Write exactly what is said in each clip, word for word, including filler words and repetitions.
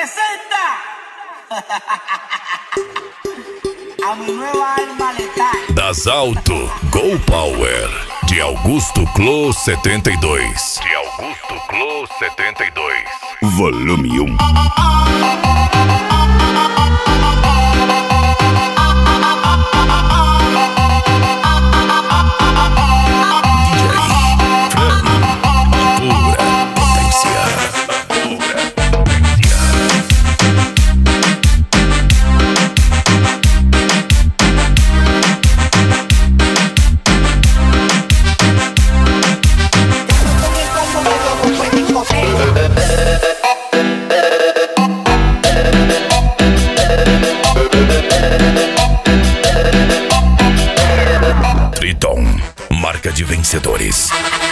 representa a mi nueva alma letal. Das Alto, Go Power, de Augusto Clô setenta e dois. De Augusto Clô setenta e dois. Volume um. Triton, marca de vencedores.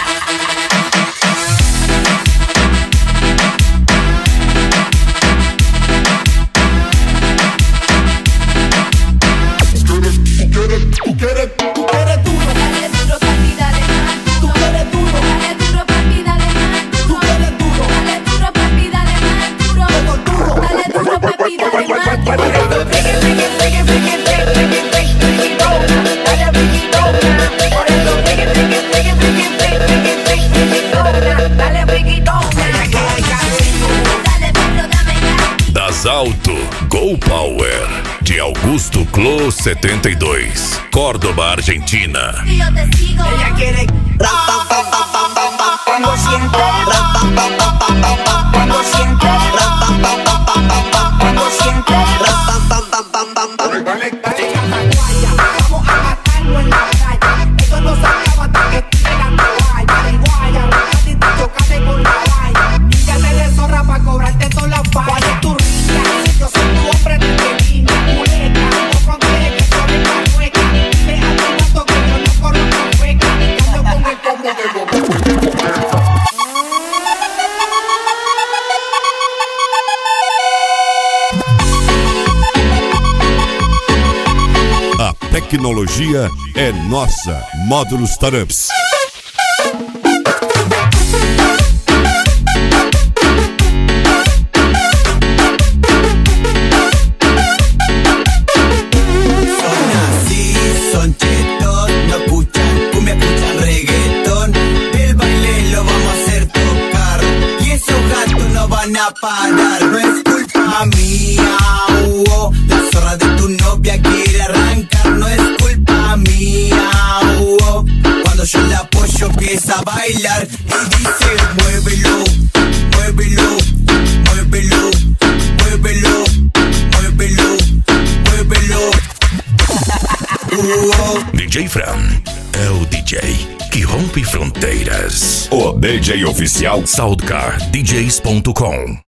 Das Alto, Go Power, de Augusto Clô setenta e dois, Córdoba, Argentina. Ella quiere cuando siente, cuando siente, cuando siente. Vamos a matarlo en la playa. Esto no se acaba hasta que tiran toalla. Marihuana, ratito, chocate con la valla. Quítate de zorra pa' cobrarte todas las fallas. Tu rica, yo soy tu hombre de pequeña muleta. No fronteres que son en la hueca. Déjate tanto que yo no corro con hueca. Ando con el combo de bobo. A tecnologia é nossa. Módulos Startups. A parar, no es culpa mía, oh, la zorra de tu novia quiere arrancar, no es culpa mía, oh, cuando yo la apoyo empieza a bailar y dice muévelo, muévelo, muévelo, muévelo, muévelo, muévelo. uh, D J Fran é o D J que rompe fronteiras. O D J oficial Soundcar D Js ponto com.